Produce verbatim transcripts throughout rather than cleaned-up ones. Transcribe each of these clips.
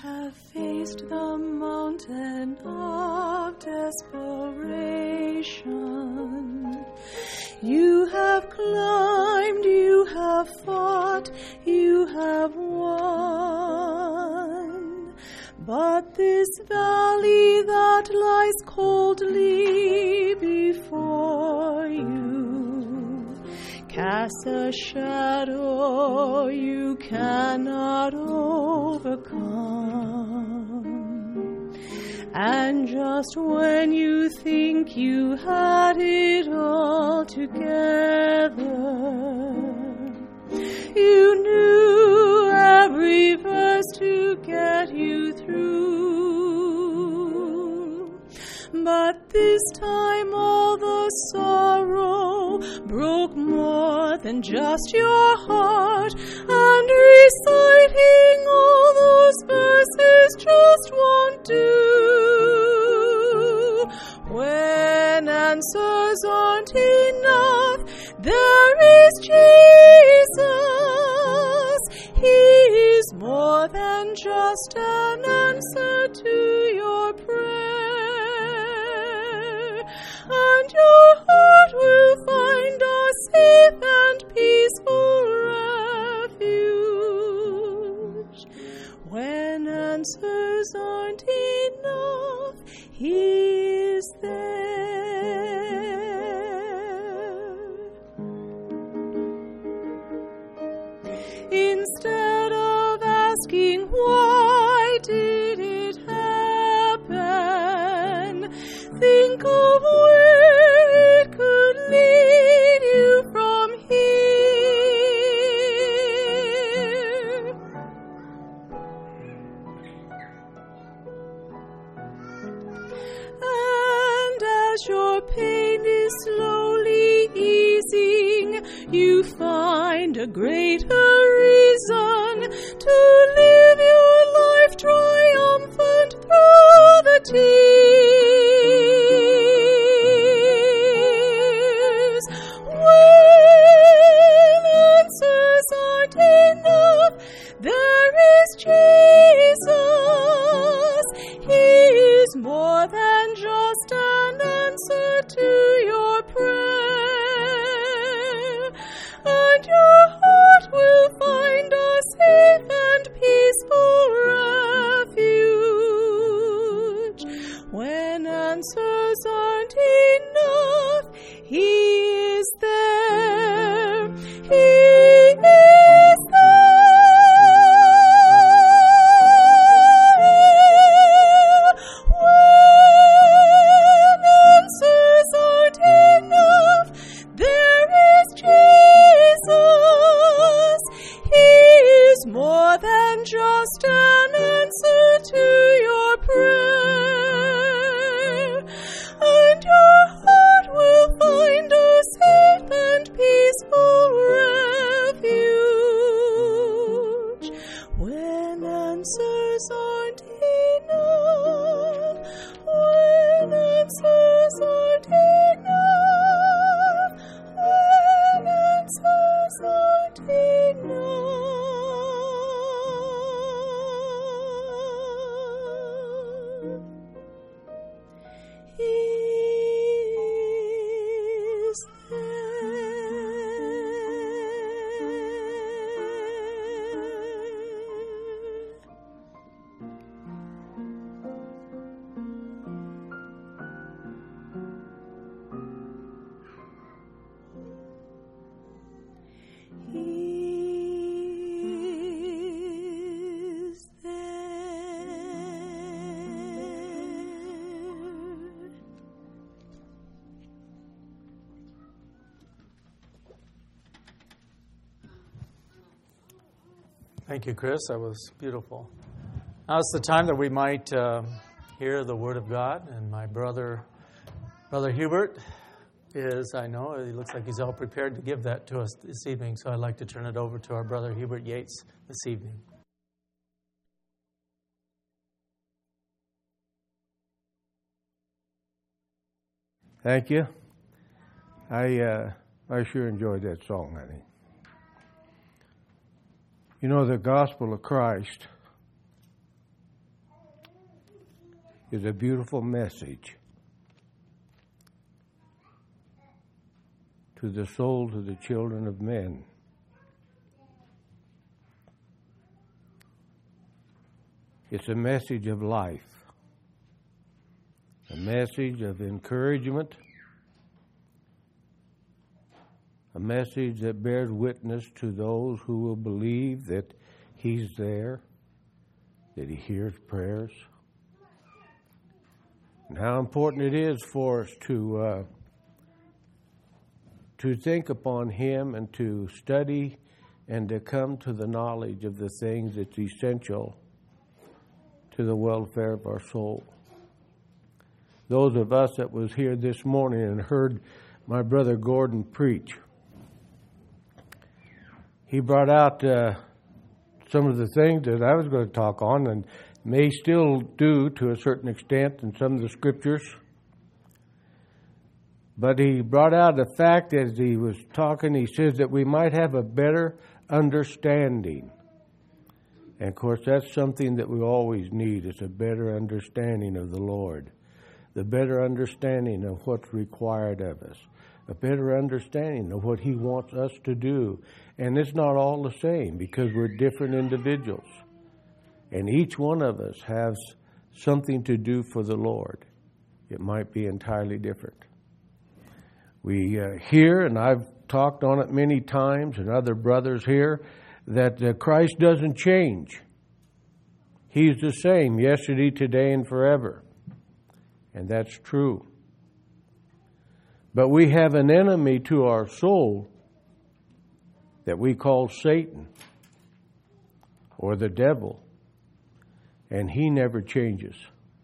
have faced the mountain of desperation. You have climbed, you have fought, you have won. But this valley that lies coldly before you casts a shadow you cannot overcome. And just when you think you had it all together, you knew every verse to get you through. But this time all the sorrow broke more than just your heart, and reciting all those verses just won't do. When answers aren't enough, there is Jesus. He is more than just an answer to your prayer, and your heart will find a safe and peaceful refuge. When answers aren't enough, He is there. Instead of asking why did it happen, think of where it could lead you from here. And as your pain is slowly easing, you find a greater reason to live your life triumphant through the tears. When answers aren't enough, there is Jesus. He is more than just an answer to your prayer, and your heart will find a safe and peaceful refuge. When answers aren't enough, He is there. He is there. When answers aren't enough, there is Jesus. He is more than just an answer to your prayer, and your heart will find a safe and peaceful refuge. When answers aren't enough, when answers aren't enough, when answers aren't enough, He is there. He is there. Thank you, Chris. That was beautiful. Now it's the time that we might uh, hear the Word of God, and my brother, Brother Hubert, is, I know, he looks like he's all prepared to give that to us this evening, so I'd like to turn it over to our brother Hubert Yates this evening. Thank you. I uh, I sure enjoyed that song, honey. You know, the gospel of Christ is a beautiful message to the souls of the children of men. It's a message of life, a message of encouragement, a message that bears witness to those who will believe that He's there, that He hears prayers, and how important it is for us to uh, to think upon Him and to study and to come to the knowledge of the things that's essential to the welfare of our soul. Those of us that was here this morning and heard my brother Gordon preach, he brought out uh, some of the things that I was going to talk on and may still do to a certain extent in some of the scriptures. But he brought out the fact as he was talking, he says that we might have a better understanding. And of course, that's something that we always need, is a better understanding of the Lord, the better understanding of what's required of us, a better understanding of what He wants us to do. And it's not all the same because we're different individuals. And each one of us has something to do for the Lord. It might be entirely different. We uh, hear, and I've talked on it many times, and other brothers here, that uh, Christ doesn't change. He's the same yesterday, today, and forever. And that's true. But we have an enemy to our soul that we call Satan or the devil, and he never changes.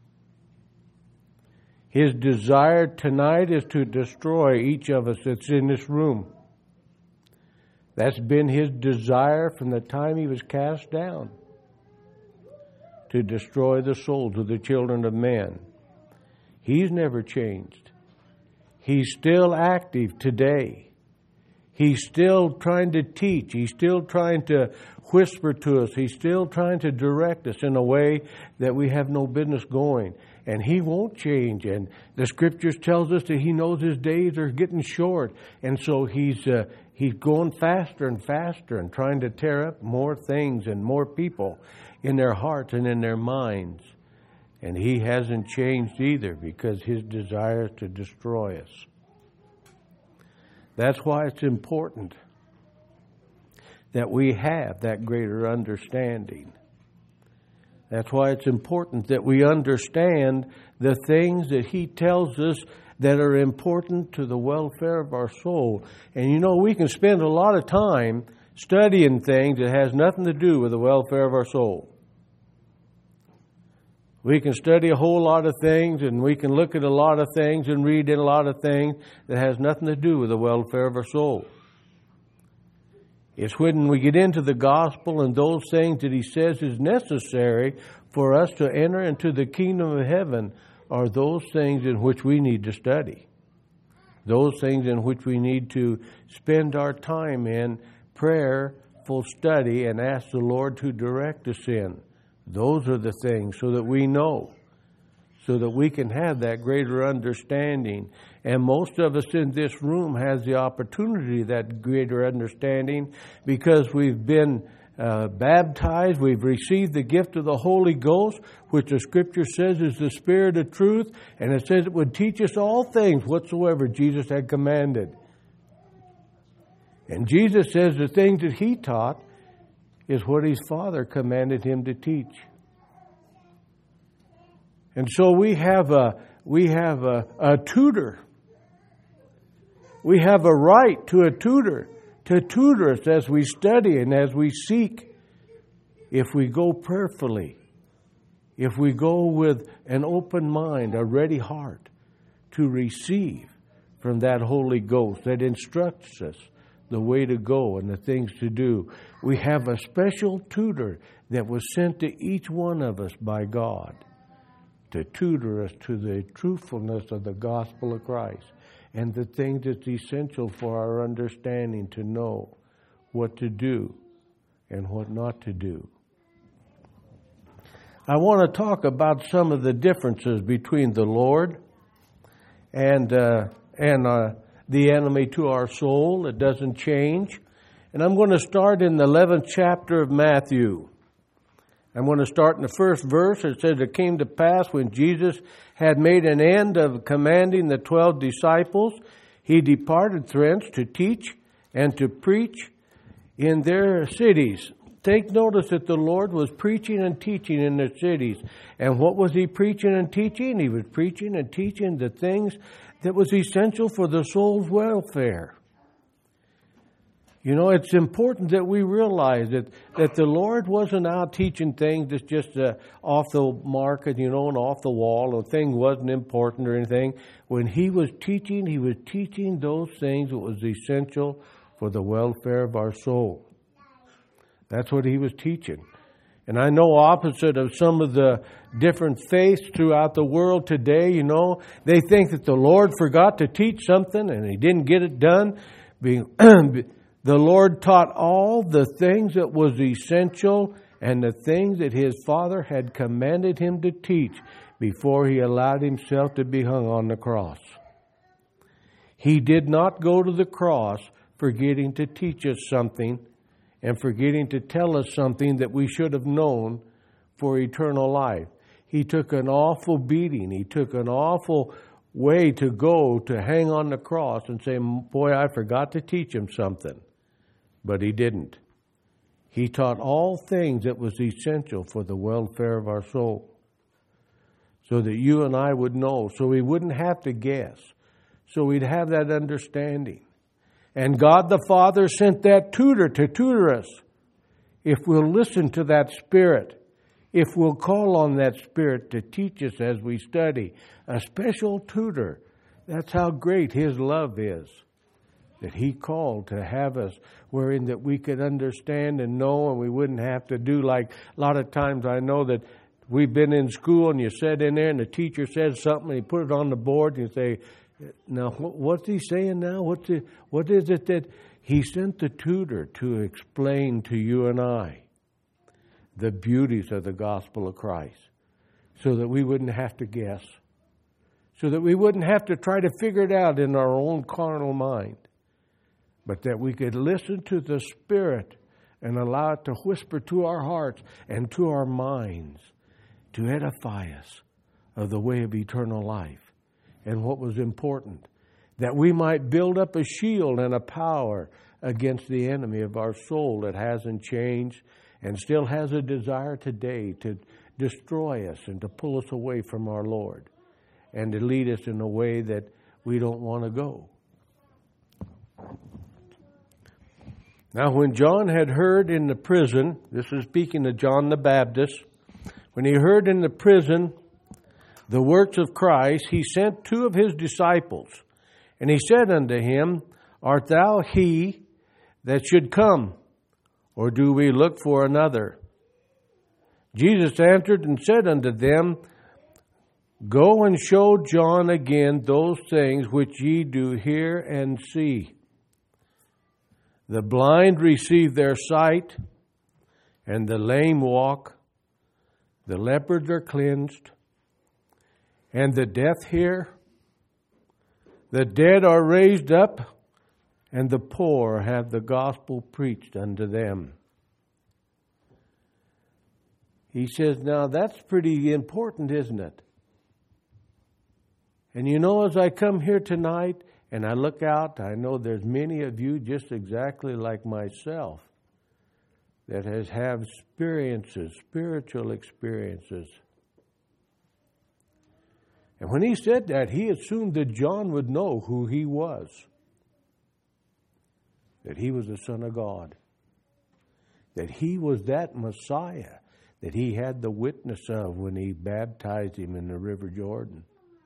His desire tonight is to destroy each of us that's in this room. That's been his desire from the time he was cast down, to destroy the souls of the children of men. He's never changed. He's still active today. He's still trying to teach. He's still trying to whisper to us. He's still trying to direct us in a way that we have no business going. And he won't change. And the scriptures tells us that he knows his days are getting short. And so he's uh, he's going faster and faster and trying to tear up more things and more people in their hearts and in their minds. And he hasn't changed either, because his desire is to destroy us. That's why it's important that we have that greater understanding. That's why it's important that we understand the things that he tells us that are important to the welfare of our soul. And you know, we can spend a lot of time studying things that has nothing to do with the welfare of our soul. We can study a whole lot of things, and we can look at a lot of things and read in a lot of things that has nothing to do with the welfare of our soul. It's when we get into the gospel and those things that he says is necessary for us to enter into the kingdom of heaven are those things in which we need to study. Those things in which we need to spend our time in prayerful study and ask the Lord to direct us in. Those are the things so that we know, so that we can have that greater understanding. And most of us in this room has the opportunity of that greater understanding because we've been uh, baptized, we've received the gift of the Holy Ghost, which the Scripture says is the Spirit of truth, and it says it would teach us all things whatsoever Jesus had commanded. And Jesus says the things that he taught is what his Father commanded him to teach. And so we have a we have a, a tutor. We have a right to a tutor, to tutor us as we study and as we seek. If we go prayerfully, if we go with an open mind, a ready heart to receive from that Holy Ghost that instructs us the way to go and the things to do. We have a special tutor that was sent to each one of us by God to tutor us to the truthfulness of the gospel of Christ and the things that's essential for our understanding to know what to do and what not to do. I want to talk about some of the differences between the Lord and uh, and uh, the enemy to our soul. It doesn't change. And I'm going to start in the eleventh chapter of Matthew. I'm going to start in the first verse. It says, "It came to pass when Jesus had made an end of commanding the twelve disciples, he departed thence to teach and to preach in their cities." Take notice that the Lord was preaching and teaching in their cities. And what was he preaching and teaching? He was preaching and teaching the things that was essential for the soul's welfare. You know, it's important that we realize that, that the Lord wasn't out teaching things that's just uh, off the market, you know, and off the wall, or thing wasn't important or anything. When he was teaching, he was teaching those things that was essential for the welfare of our soul. That's what he was teaching. And I know opposite of some of the different faiths throughout the world today, you know, they think that the Lord forgot to teach something and he didn't get it done. Being The Lord taught all the things that was essential and the things that his Father had commanded him to teach before he allowed himself to be hung on the cross. He did not go to the cross forgetting to teach us something and forgetting to tell us something that we should have known for eternal life. He took an awful beating. He took an awful way to go to hang on the cross and say, boy, I forgot to teach him something. But he didn't. He taught all things that was essential for the welfare of our soul, so that you and I would know, so we wouldn't have to guess, so we'd have that understanding. And God the Father sent that tutor to tutor us. If we'll listen to that Spirit, if we'll call on that Spirit to teach us as we study, a special tutor. That's how great his love is, that he called to have us, wherein that we could understand and know, and we wouldn't have to do like a lot of times I know that we've been in school and you sit in there and the teacher says something and you put it on the board and you say, now, what's he saying now? What's the, what is it that he sent the tutor to explain to you and I? The beauties of the gospel of Christ, so that we wouldn't have to guess, so that we wouldn't have to try to figure it out in our own carnal mind, but that we could listen to the Spirit and allow it to whisper to our hearts and to our minds to edify us of the way of eternal life. And what was important, that we might build up a shield and a power against the enemy of our soul that hasn't changed and still has a desire today to destroy us and to pull us away from our Lord and to lead us in a way that we don't want to go. Now, when John had heard in the prison, this is speaking of John the Baptist, when he heard in the prison the works of Christ, he sent two of his disciples, and he said unto him, Art thou he that should come, or do we look for another? Jesus answered and said unto them, Go and show John again those things which ye do hear and see. The blind receive their sight, and the lame walk. The lepers are cleansed, and the deaf hear. The dead are raised up, and the poor have the gospel preached unto them. He says, now that's pretty important, isn't it? And you know, as I come here tonight and I look out, I know there's many of you just exactly like myself that has have experiences, spiritual experiences. And when he said that, he assumed that John would know who he was, that he was the Son of God, that he was that Messiah that he had the witness of when he baptized him in the River Jordan.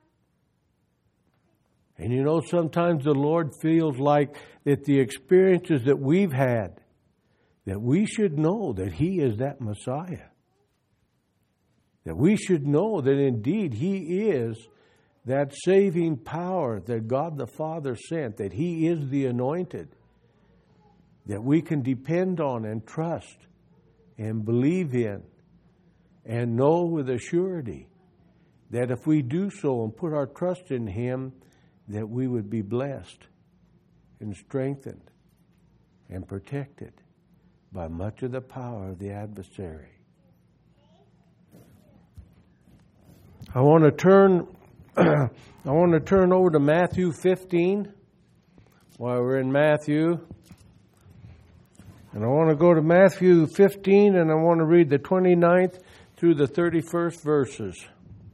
And you know, sometimes the Lord feels like that the experiences that we've had, that we should know that he is that Messiah. That we should know that indeed he is that saving power that God the Father sent, that he is the anointed, that we can depend on and trust and believe in. and know with a surety that if we do so and put our trust in Him, that we would be blessed and strengthened and protected by much of the power of the adversary. I want to turn I want to turn over to Matthew fifteen while we're in Matthew. And I want to go to Matthew fifteen, and I want to read the twenty-ninth through the thirty-first verses.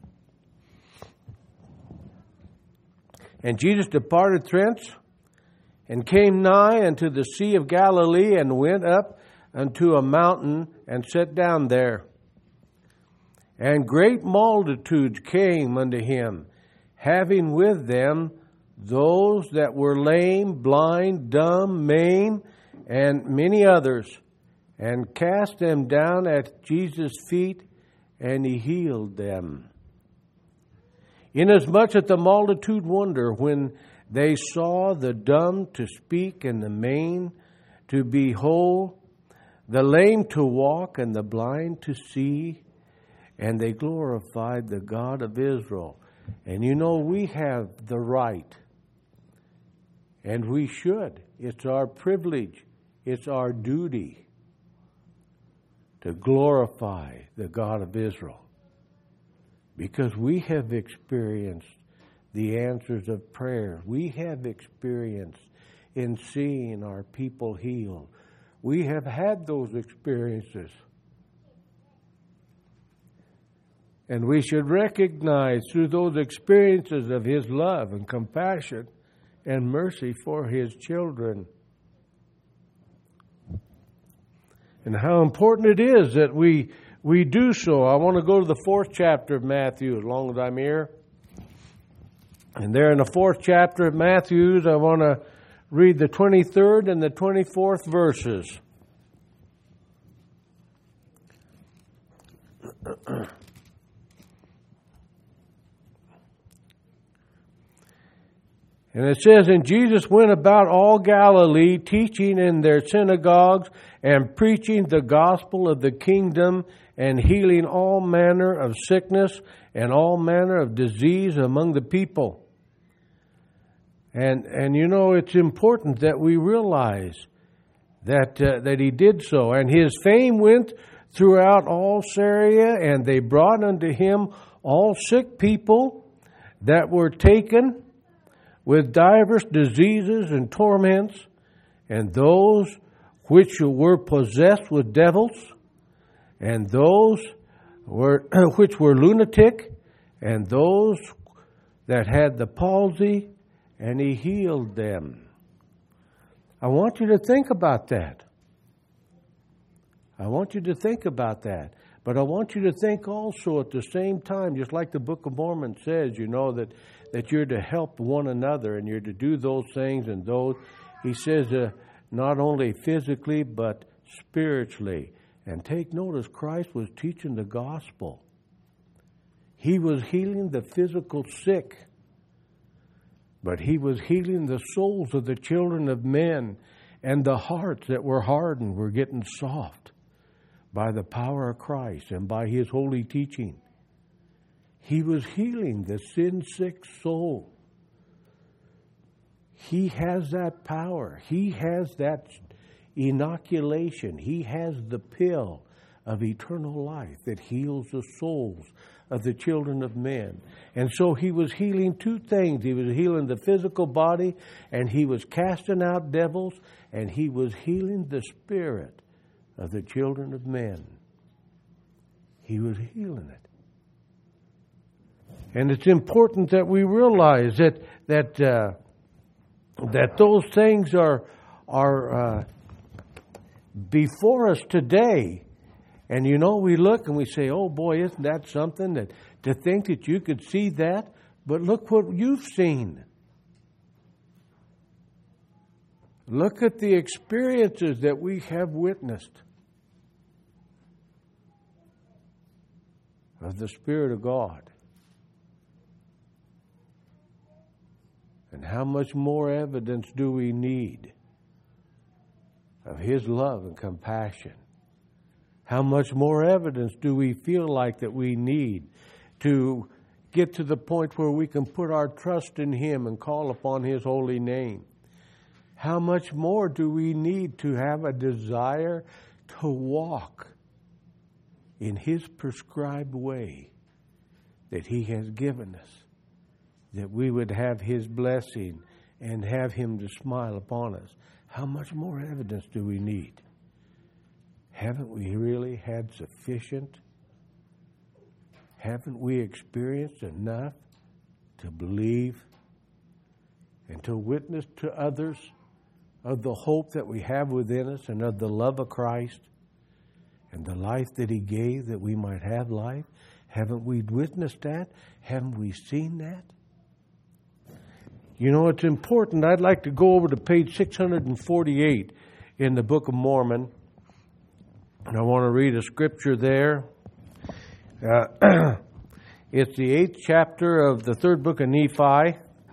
And Jesus departed thence, and came nigh unto the Sea of Galilee, and went up unto a mountain, and sat down there. And great multitudes came unto him, having with them those that were lame, blind, dumb, maimed, and many others, and cast them down at Jesus' feet, and he healed them. Inasmuch that the multitude wondered when they saw the dumb to speak, and the maimed to be whole, the lame to walk, and the blind to see, and they glorified the God of Israel. And you know, we have the right, and we should. It's our privilege. It's our duty to glorify the God of Israel, because we have experienced the answers of prayer. We have experienced in seeing our people healed. We have had those experiences. And we should recognize through those experiences of His love and compassion and mercy for His children. And how important it is that we we do so. I want to go to the fourth chapter of Matthew as long as I'm here. And there in the fourth chapter of Matthew, I want to read the twenty-third and the twenty-fourth verses. And it says, and Jesus went about all Galilee, teaching in their synagogues and preaching the gospel of the kingdom and healing all manner of sickness and all manner of disease among the people. And and you know, it's important that we realize that uh, that he did so. And his fame went throughout all Syria, and they brought unto him all sick people that were taken with divers diseases and torments, and those which were possessed with devils, and those were which were lunatic, and those that had the palsy, and he healed them. I want you to think about that. I want you to think about that. But I want you to think also at the same time, just like the Book of Mormon says, you know, that, that you're to help one another and you're to do those things and those. He says uh, not only physically, but spiritually. And take notice, Christ was teaching the gospel. He was healing the physical sick, but he was healing the souls of the children of men, and the hearts that were hardened were getting soft by the power of Christ and by his holy teaching. He was healing the sin-sick soul. He has that power. He has that inoculation. He has the pill of eternal life that heals the souls of the children of men. And so he was healing two things. He was healing the physical body, and he was casting out devils, and he was healing the spirit of the children of men. He was healing it. And it's important that we realize that that uh, that those things are are uh, before us today. And you know, we look and we say, oh boy, isn't that something, that to think that you could see that? But look what you've seen. Look at the experiences that we have witnessed of the Spirit of God. And how much more evidence do we need of His love and compassion? How much more evidence do we feel like that we need to get to the point where we can put our trust in Him and call upon His holy name? How much more do we need to have a desire to walk in His prescribed way that He has given us, that we would have His blessing and have Him to smile upon us? How much more evidence do we need? Haven't we really had sufficient? Haven't we experienced enough to believe and to witness to others of the hope that we have within us and of the love of Christ and the life that He gave that we might have life? Haven't we witnessed that? Haven't we seen that? You know, it's important. I'd like to go over to page six hundred forty-eight in the Book of Mormon. And I want to read a scripture there. Uh, it's the eighth chapter of the third book of Nephi.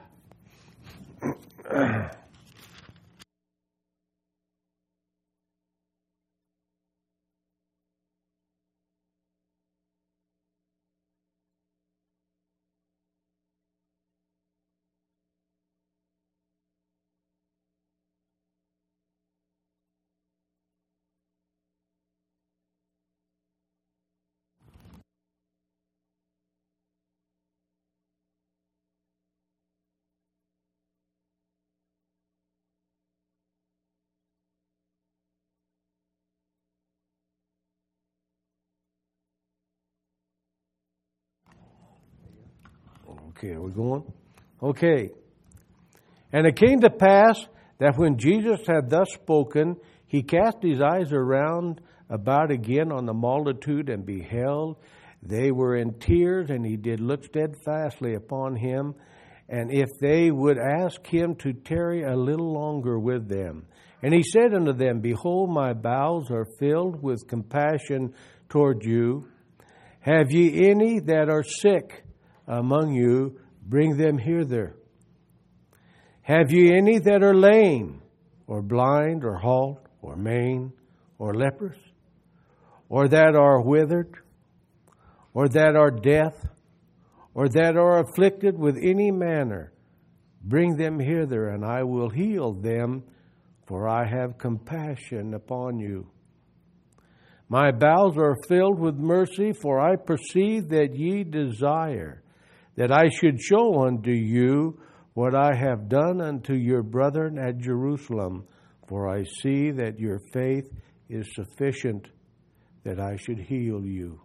Okay, are we going? Okay. And it came to pass that when Jesus had thus spoken, He cast His eyes around about again on the multitude, and beheld, they were in tears, and He did look steadfastly upon him, and if they would ask Him to tarry a little longer with them. And He said unto them, Behold, my bowels are filled with compassion toward you. Have ye any that are sick among you? Bring them hither. Have ye any that are lame, or blind, or halt, or maimed, or lepers, or that are withered, or that are deaf, or that are afflicted with any manner? Bring them hither, and I will heal them, for I have compassion upon you. My bowels are filled with mercy, for I perceive that ye desire that I should show unto you what I have done unto your brethren at Jerusalem, for I see that your faith is sufficient that I should heal you.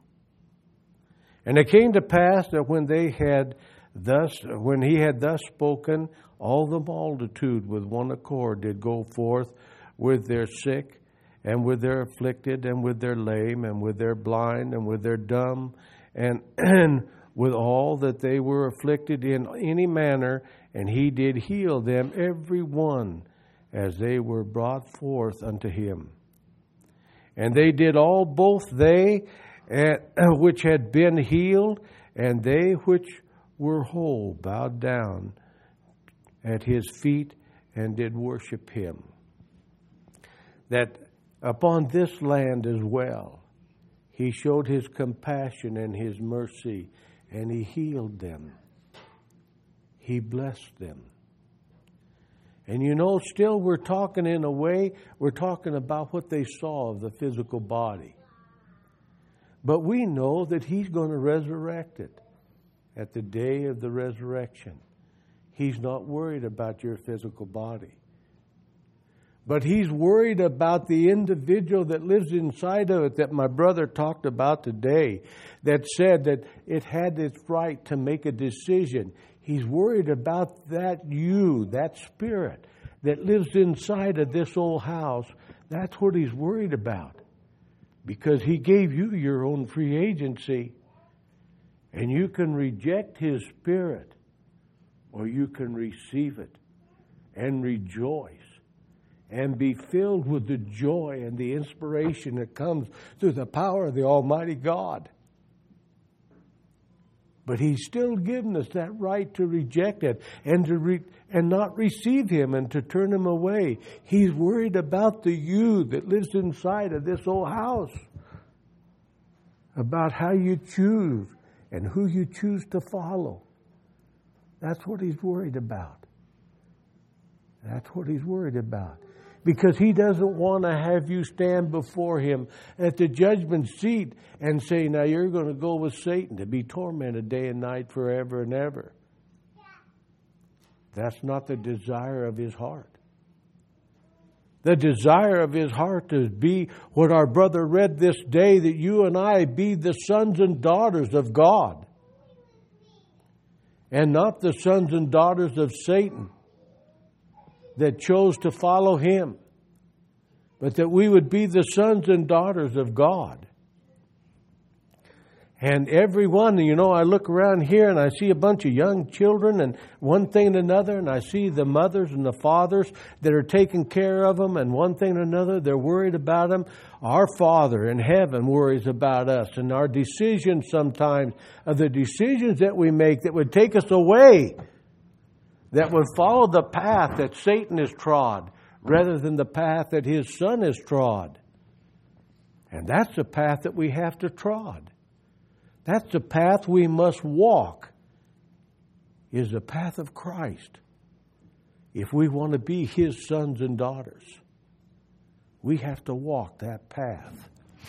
And it came to pass that when they had thus, when he had thus spoken, all the multitude with one accord did go forth with their sick, and with their afflicted, and with their lame, and with their blind, and with their dumb, and, and with all that they were afflicted in any manner, and He did heal them every one as they were brought forth unto Him. And they did all, both they which had been healed, and they which were whole, bowed down at His feet, and did worship Him. That upon this land as well, He showed His compassion and His mercy, and He healed them. He blessed them. And you know, still we're talking in a way, we're talking about what they saw of the physical body. But we know that He's going to resurrect it at the day of the resurrection. He's not worried about your physical body. But He's worried about the individual that lives inside of it that my brother talked about today, that said that it had its right to make a decision. He's worried about that you, that spirit that lives inside of this old house. That's what He's worried about. Because He gave you your own free agency. And you can reject His spirit, or you can receive it and rejoice and be filled with the joy and the inspiration that comes through the power of the Almighty God. But He's still given us that right to reject it and to re- and not receive Him and to turn Him away. He's worried about the you that lives inside of this old house. about how you choose and who you choose to follow. That's what He's worried about. That's what He's worried about. Because He doesn't want to have you stand before Him at the judgment seat and say, now you're going to go with Satan to be tormented day and night forever and ever. That's not the desire of His heart. The desire of His heart is be what our brother read this day, that you and I be the sons and daughters of God. And not the sons and daughters of Satan that chose to follow him. But that we would be the sons and daughters of God. And everyone, you know, I look around here and I see a bunch of young children and one thing and another, and I see the mothers and the fathers that are taking care of them, and one thing and another, they're worried about them. Our Father in heaven worries about us, and our decisions sometimes are the decisions that we make that would take us away, that would follow the path that Satan has trod rather than the path that his Son has trod. And that's the path that we have to trod. That's the path we must walk, is the path of Christ. If we want to be His sons and daughters, we have to walk that path.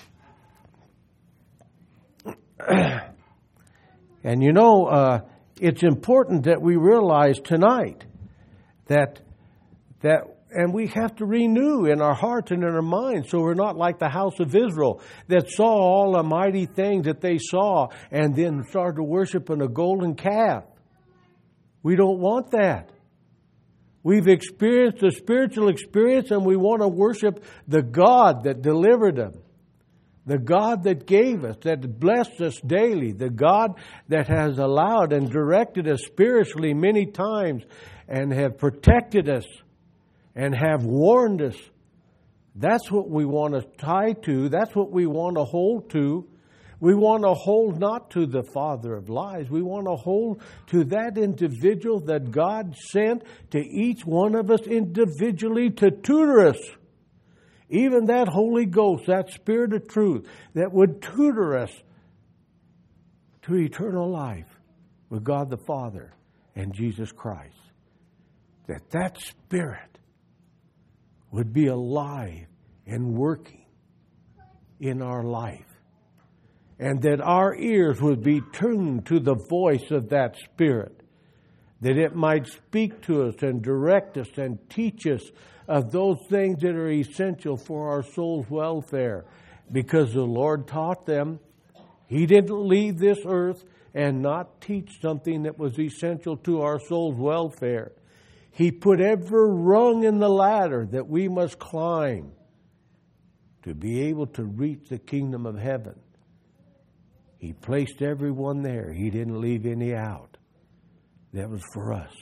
And you know, uh, it's important that we realize tonight that that And we have to renew in our hearts and in our minds, so we're not like the house of Israel that saw all the mighty things that they saw and then started worshiping a golden calf. We don't want that. We've experienced a spiritual experience, and we want to worship the God that delivered them. The God that gave us, that blessed us daily. The God that has allowed and directed us spiritually many times and have protected us and have warned us. That's what we want to tie to. That's what we want to hold to. We want to hold not to the father of lies. We want to hold to that individual that God sent to each one of us individually to tutor us. Even that Holy Ghost, that Spirit of truth that would tutor us to eternal life with God the Father and Jesus Christ. That that Spirit would be alive and working in our life. And that our ears would be tuned to the voice of that Spirit. That it might speak to us and direct us and teach us of those things that are essential for our soul's welfare. Because the Lord taught them. He didn't leave this earth and not teach something that was essential to our soul's welfare. He put every rung in the ladder that we must climb to be able to reach the kingdom of heaven. He placed everyone there. He didn't leave any out. That was for us.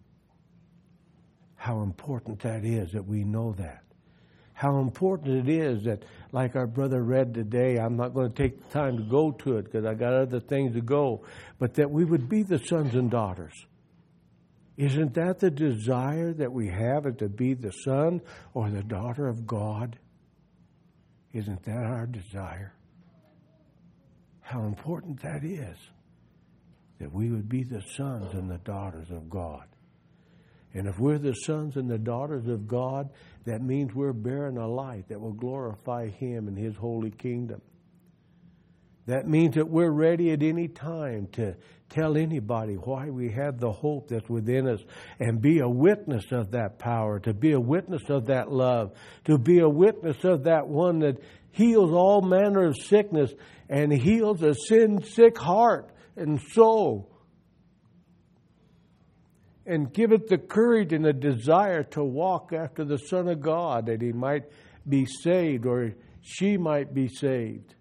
How important that is that we know that. How important it is that, like our brother read today, I'm not going to take the time to go to it because I got other things to go, but that we would be the sons and daughters. Isn't that the desire that we have, is to be the son or the daughter of God? Isn't that our desire? How important that is, that we would be the sons and the daughters of God. And if we're the sons and the daughters of God, that means we're bearing a light that will glorify Him and His holy kingdom. That means that we're ready at any time to tell anybody why we have the hope that's within us and be a witness of that power, to be a witness of that love, to be a witness of that one that heals all manner of sickness and heals a sin-sick heart and soul. And give it the courage and the desire to walk after the Son of God, that he might be saved or she might be saved.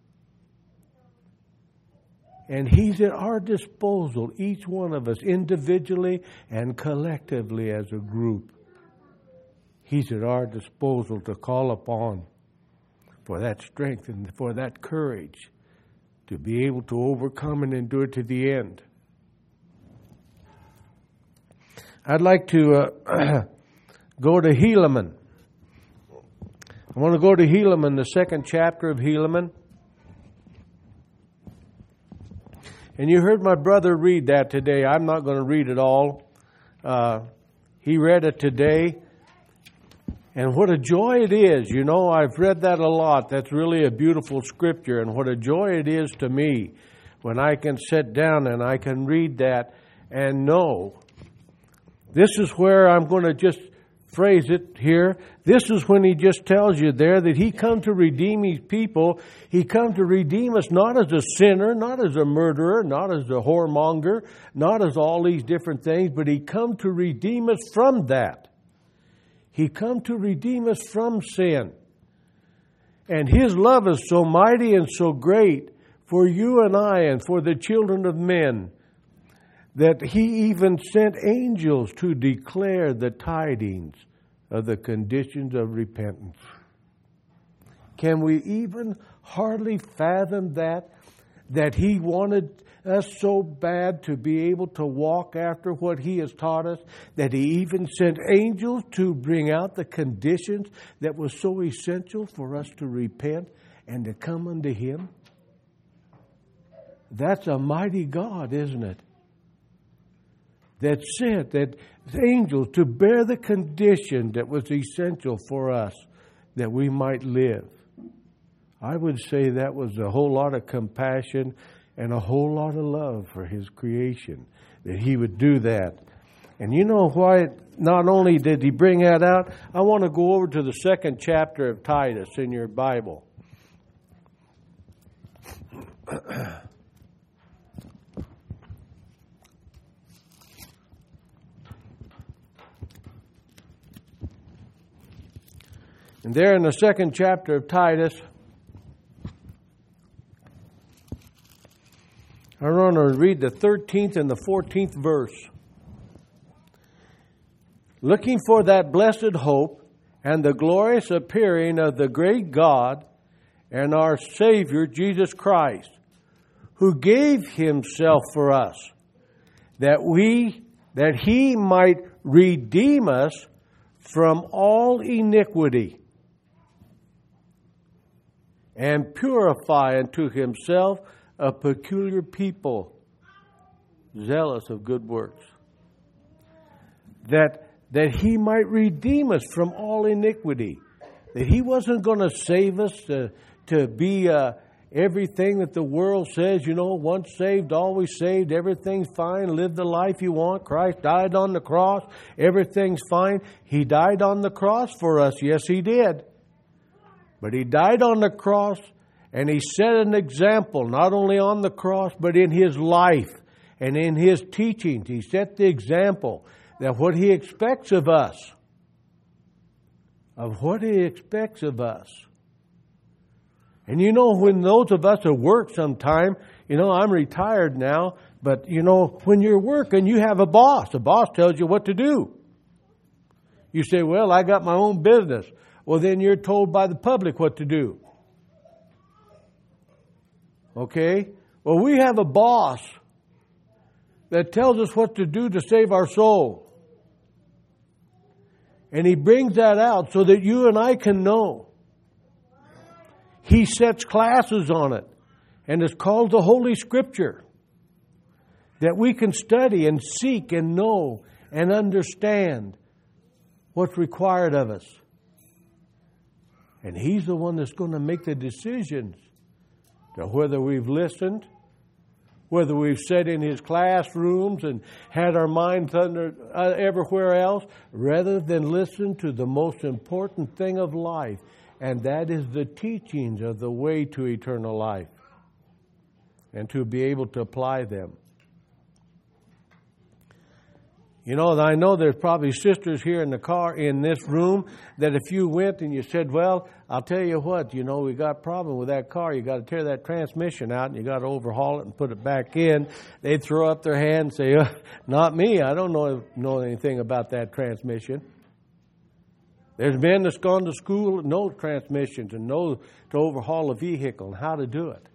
And He's at our disposal, each one of us, individually and collectively as a group. He's at our disposal to call upon for that strength and for that courage to be able to overcome and endure to the end. I'd like to uh, go to Helaman. I want to go to Helaman, the second chapter of Helaman. And you heard my brother read that today. I'm not going to read it all. Uh, he read it today. And what a joy it is. You know, I've read that a lot. That's really a beautiful scripture. And what a joy it is to me when I can sit down and I can read that and know. This is where I'm going to just phrase it here. This is when he just tells you there that he come to redeem his people. He come to redeem us not as a sinner, not as a murderer, not as a whoremonger, not as all these different things, but he come to redeem us from that. He come to redeem us from sin. And his love is so mighty and so great for you and I and for the children of men that he even sent angels to declare the tidings of the conditions of repentance. Can we even hardly fathom that? That he wanted us so bad to be able to walk after what he has taught us, that he even sent angels to bring out the conditions that was so essential for us to repent and to come unto him? That's a mighty God, isn't it? That sent that angels to bear the condition that was essential for us that we might live. I would say that was a whole lot of compassion and a whole lot of love for his creation, that he would do that. And you know why? Not only did he bring that out, I want to go over to the second chapter of Titus in your Bible. And there in the second chapter of Titus, I want to read the thirteenth and the fourteenth verse. Looking for that blessed hope and the glorious appearing of the great God and our Savior Jesus Christ, who gave himself for us, that we, that he might redeem us from all iniquity, and purify unto himself a peculiar people, zealous of good works. That, that he might redeem us from all iniquity. That he wasn't going to save us to, to be uh, everything that the world says, you know, once saved, always saved, everything's fine, live the life you want. Christ died on the cross, everything's fine. He died on the cross for us, yes, he did. But he died on the cross and he set an example, not only on the cross, but in his life and in his teachings. He set the example that what he expects of us, of what he expects of us. And you know, when those of us at work sometime, you know, I'm retired now, but you know, when you're working, you have a boss. A boss tells you what to do. You say, well, I got my own business. Well, then you're told by the public what to do. Okay? Well, we have a boss that tells us what to do to save our soul. And he brings that out so that you and I can know. He sets classes on it. And it's called the Holy Scripture. That we can study and seek and know and understand what's required of us. And he's the one that's going to make the decisions to whether we've listened, whether we've sat in his classrooms and had our minds under uh, everywhere else, rather than listen to the most important thing of life, and that is the teachings of the way to eternal life, and to be able to apply them. You know, I know there's probably sisters here in the car, in this room, that if you went and you said, well, I'll tell you what, you know, we got a problem with that car. You got to tear that transmission out and you got to overhaul it and put it back in. They'd throw up their hand and say, uh, not me. I don't know, know anything about that transmission. There's men that's gone to school and know transmissions and know to overhaul a vehicle and how to do it.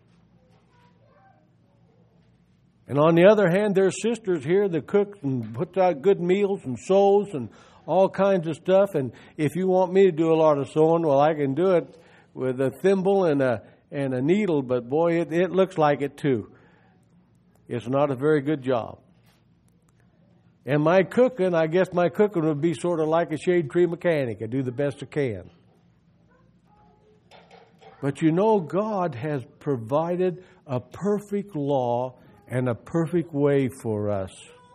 And on the other hand, there's sisters here that cook and puts out good meals and sews and all kinds of stuff. And if you want me to do a lot of sewing, well, I can do it with a thimble and a and a needle. But boy, it, it looks like it too. it's not a very good job. And my cooking, I guess my cooking would be sort of like a shade tree mechanic. I do the best I can. But you know, God has provided a perfect law and a perfect way for us,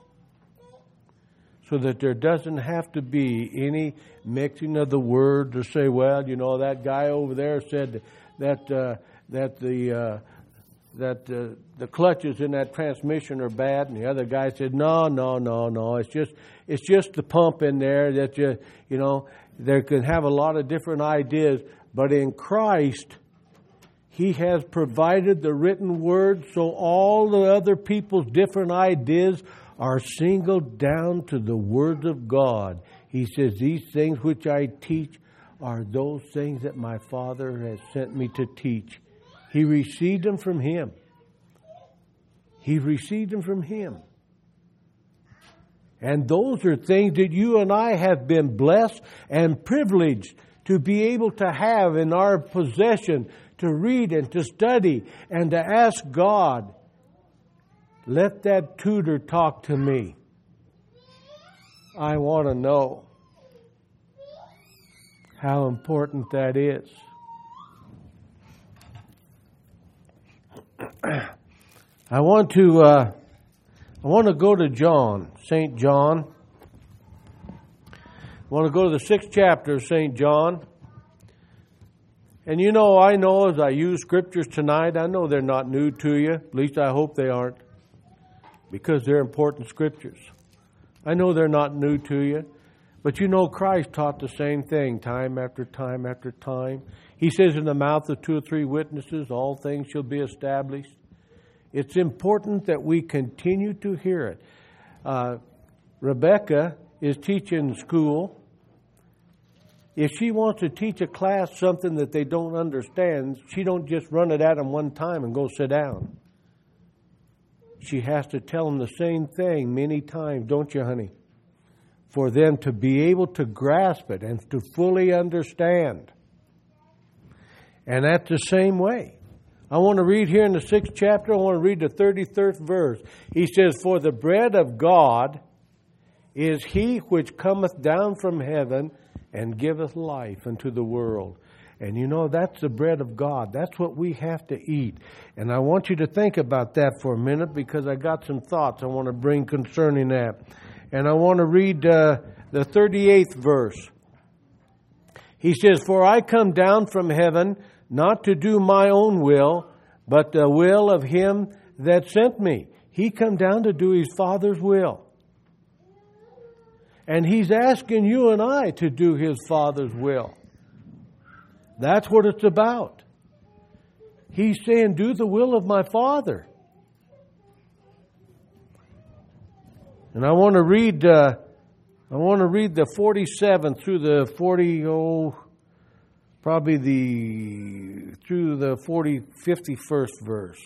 so that there doesn't have to be any mixing of the words, or say, well, you know, that guy over there said that uh, that the uh, that uh, the clutches in that transmission are bad, and the other guy said, no, no, no, no, it's just it's just the pump in there that you you know. They can have a lot of different ideas, but in Christ, He has provided the written word, so all the other people's different ideas are singled down to the Word of God. He says, these things which I teach are those things that my Father has sent me to teach. He received them from Him. He received them from Him. And those are things that you and I have been blessed and privileged to be able to have in our possession, to read and to study and to ask God, let that tutor talk to me. I want to know how important that is. I want to uh, I want to go to John, Saint John. I want to go to the sixth chapter of Saint John. And you know, I know as I use scriptures tonight, I know they're not new to you. At least I hope they aren't, because they're important scriptures. I know they're not new to you. But you know, Christ taught the same thing time after time after time. He says, in the mouth of two or three witnesses, all things shall be established. It's important that we continue to hear it. Uh, Rebecca is teaching school. If she wants to teach a class something that they don't understand, she don't just run it at them one time and go sit down. She has to tell them the same thing many times, don't you, honey? For them to be able to grasp it and to fully understand. And that's the same way. I want to read here in the sixth chapter, I want to read the thirty-third verse. He says, for the bread of God is He which cometh down from heaven and giveth life unto the world. And you know, that's the bread of God. That's what we have to eat. And I want you to think about that for a minute, because I got some thoughts I want to bring concerning that. And I want to read uh, the thirty-eighth verse. He says, for I come down from heaven not to do my own will, but the will of Him that sent me. He come down to do His Father's will. And He's asking you and I to do His Father's will. That's what it's about. He's saying, do the will of my Father. And I want to read, uh, I want to read the forty-seventh through the forty, oh, probably the through the forty, fifty-first verse.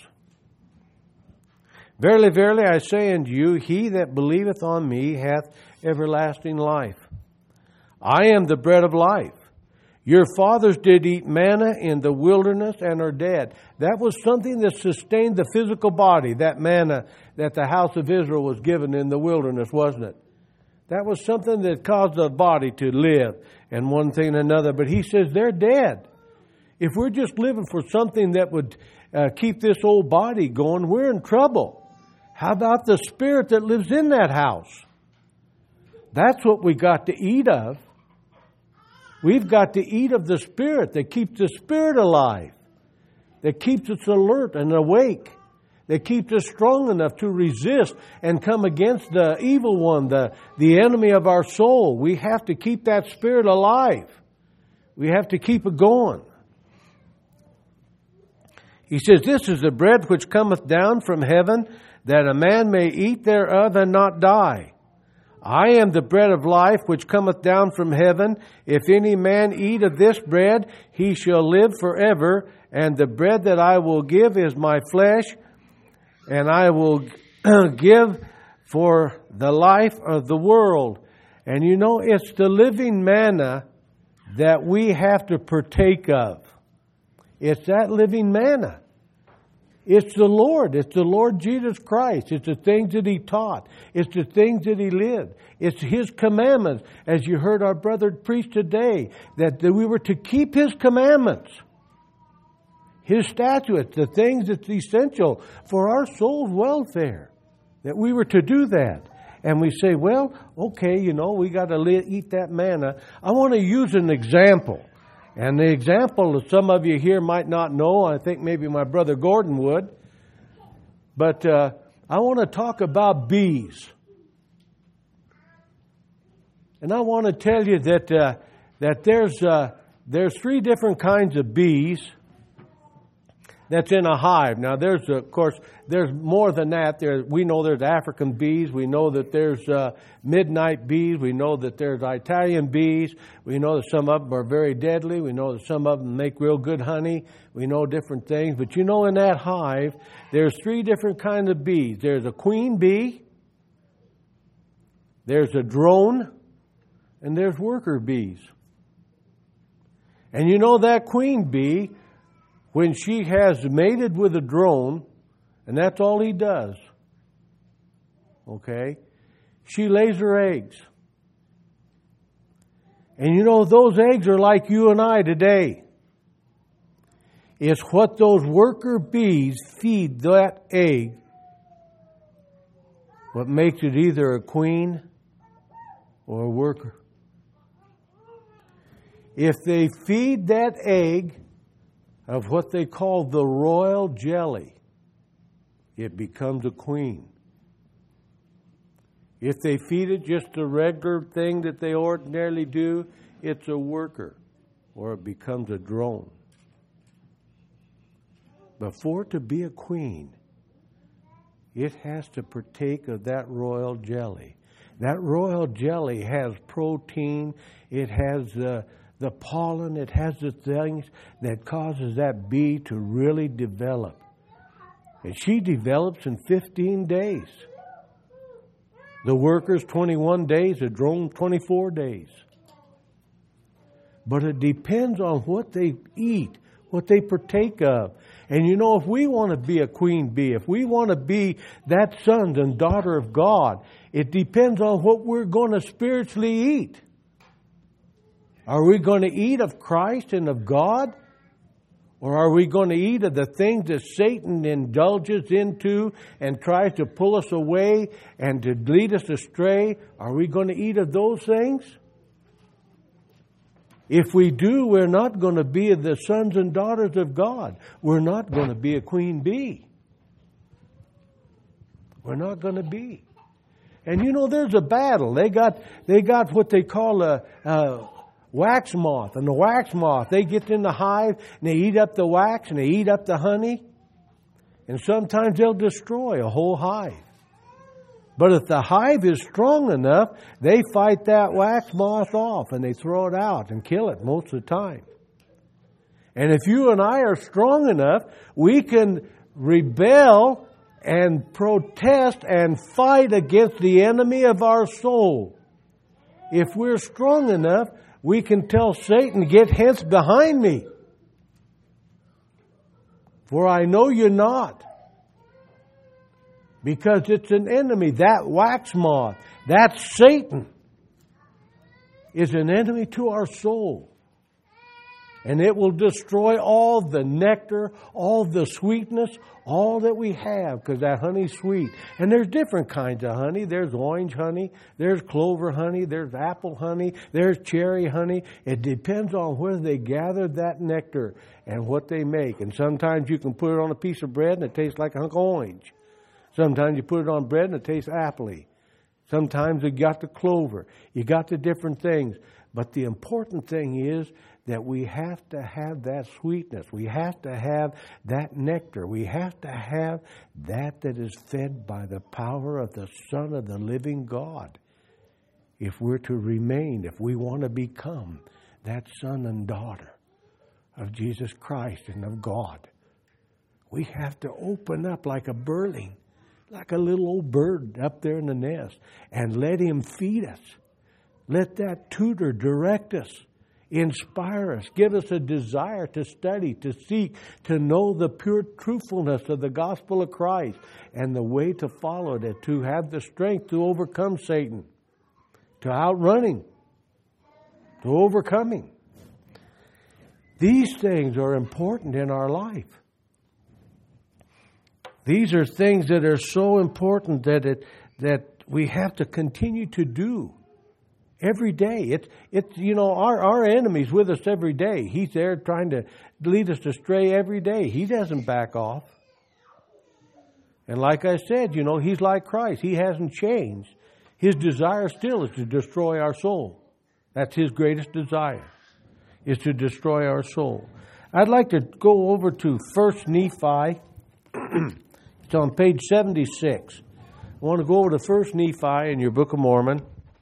Verily, verily, I say unto you, he that believeth on me hath everlasting life. I am the bread of life. Your fathers did eat manna in the wilderness and are dead. That was something that sustained the physical body, that manna that the house of Israel was given in the wilderness, wasn't it? That was something that caused the body to live, and one thing and another. But He says they're dead. If we're just living for something that would uh, keep this old body going, we're in trouble. How about the spirit that lives in that house? That's what we got to eat of. We've got to eat of the Spirit that keeps the Spirit alive, that keeps us alert and awake, that keeps us strong enough to resist and come against the evil one, the, the enemy of our soul. We have to keep that Spirit alive. We have to keep it going. He says, this is the bread which cometh down from heaven, that a man may eat thereof and not die. I am the bread of life which cometh down from heaven. If any man eat of this bread, he shall live forever. And the bread that I will give is my flesh, and I will give for the life of the world. And you know, it's the living manna that we have to partake of. It's that living manna. It's the Lord. It's the Lord Jesus Christ. It's the things that He taught. It's the things that He lived. It's His commandments, as you heard our brother preach today, that we were to keep His commandments, His statutes, the things that's essential for our soul's welfare, that we were to do that. And we say, well, okay, you know, we got to eat that manna. I want to use an example. And the example that some of you here might not know, I think maybe my brother Gordon would, but uh, I want to talk about bees. And I want to tell you that uh, that there's uh, there's three different kinds of bees that's in a hive. Now, there's, uh, of course, there's more than that. There, we know there's African bees. We know that there's uh, midnight bees. We know that there's Italian bees. We know that some of them are very deadly. We know that some of them make real good honey. We know different things. But you know, in that hive, there's three different kinds of bees. There's a queen bee, there's a drone, and there's worker bees. And you know that queen bee, when she has mated with a drone, and that's all he does, okay, she lays her eggs. And you know, those eggs are like you and I today. It's what those worker bees feed that egg what makes it either a queen or a worker. If they feed that egg of what they call the royal jelly, it becomes a queen. If they feed it just the regular thing that they ordinarily do, it's a worker, or it becomes a drone. But for it to be a queen, it has to partake of that royal jelly. That royal jelly has protein, it has uh, the pollen, it has the things that causes that bee to really develop. And she develops in fifteen days. The workers twenty-one days, the drone twenty-four days. But it depends on what they eat, what they partake of. And you know, if we want to be a queen bee, if we want to be that son and daughter of God, it depends on what we're going to spiritually eat. Are we going to eat of Christ and of God? Or are we going to eat of the things that Satan indulges into and tries to pull us away and to lead us astray? Are we going to eat of those things? If we do, we're not going to be the sons and daughters of God. We're not going to be a queen bee. We're not going to be. And you know, there's a battle. They got they got what they call a, a wax moth. And the wax moth, they get in the hive and they eat up the wax and they eat up the honey. And sometimes they'll destroy a whole hive. But if the hive is strong enough, they fight that wax moth off and they throw it out and kill it most of the time. And if you and I are strong enough, we can rebel and protest and fight against the enemy of our soul. If we're strong enough, we can tell Satan, "Get hence behind me, for I know you're not." Because it's an enemy. That wax moth, that Satan, is an enemy to our soul. And it will destroy all the nectar, all the sweetness, all that we have, because that honey's sweet. And there's different kinds of honey. There's orange honey, there's clover honey, there's apple honey, there's cherry honey. It depends on where they gather that nectar and what they make. And sometimes you can put it on a piece of bread and it tastes like a hunk of orange. Sometimes you put it on bread and it tastes appley. Sometimes you got the clover. You got the different things. But the important thing is that we have to have that sweetness. We have to have that nectar. We have to have that that is fed by the power of the Son of the living God. If we're to remain, if we want to become that son and daughter of Jesus Christ and of God, we have to open up like a birdling, like a little old bird up there in the nest, and let him feed us. Let that tutor direct us Inspire us. Give us a desire to study, to seek, to know the pure truthfulness of the gospel of Christ and the way to follow it, to have the strength to overcome Satan, to outrun him, to overcome him. These things are important in our life. These are things that are so important that it that we have to continue to do every day. It's it's you know our our enemy's with us every day. He's there trying to lead us astray every day. He doesn't back off. And like I said, you know, he's like Christ. He hasn't changed. His desire still is to destroy our soul. That's his greatest desire, is to destroy our soul. I'd like to go over to First Nephi. It's on page seventy-six. I want to go over to First Nephi in your Book of Mormon.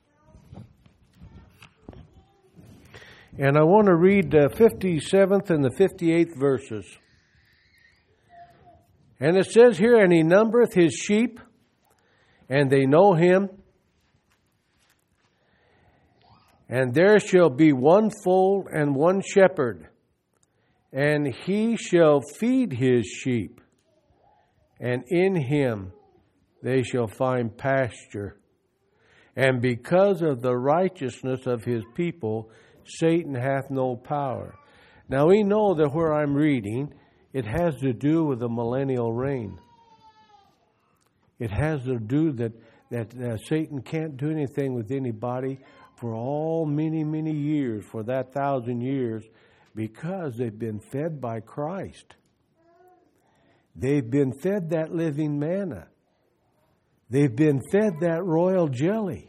And I want to read the fifty-seventh and the fifty-eighth verses. And it says here, and he numbereth his sheep, and they know him. And there shall be one fold and one shepherd, and he shall feed his sheep, and in him they shall find pasture. And because of the righteousness of his people, Satan hath no power. Now we know that where I'm reading, it has to do with the millennial reign. It has to do that, that uh, Satan can't do anything with anybody for all many, many years, for that thousand years, because they've been fed by Christ. They've been fed that living manna. They've been fed that royal jelly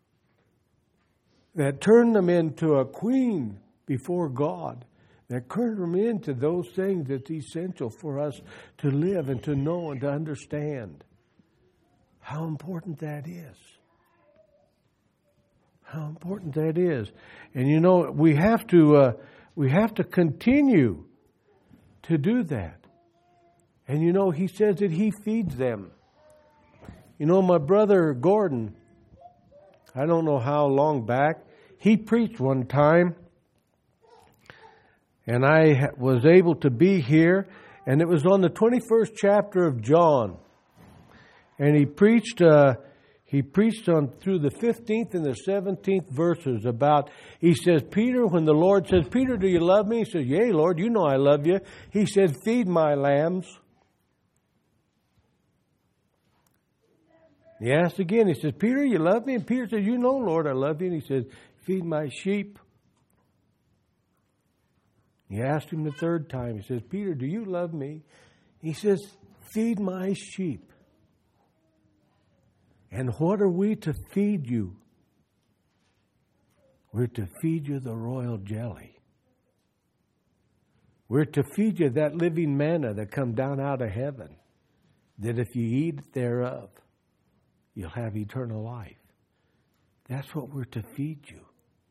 that turned them into a queen before God, that turned them into those things that's essential for us to live and to know and to understand. How important that is. How important that is. And you know, we have to uh, we have to continue to do that. And you know, he says that he feeds them. You know, my brother Gordon, I don't know how long back, he preached one time, and I was able to be here, and it was on the twenty-first chapter of John. And he preached uh, he preached on through the fifteenth and the seventeenth verses about, he says, Peter, when the Lord says, Peter, do you love me? He says, yea, Lord, you know I love you. He said, feed my lambs. He asked again, he says, Peter, you love me? And Peter says, you know, Lord, I love you. And he says, feed my sheep. He asked him the third time, he says, Peter, do you love me? He says, feed my sheep. And what are we to feed you? We're to feed you the royal jelly. We're to feed you that living manna that come down out of heaven, that if you eat thereof, you'll have eternal life. That's what we're to feed you.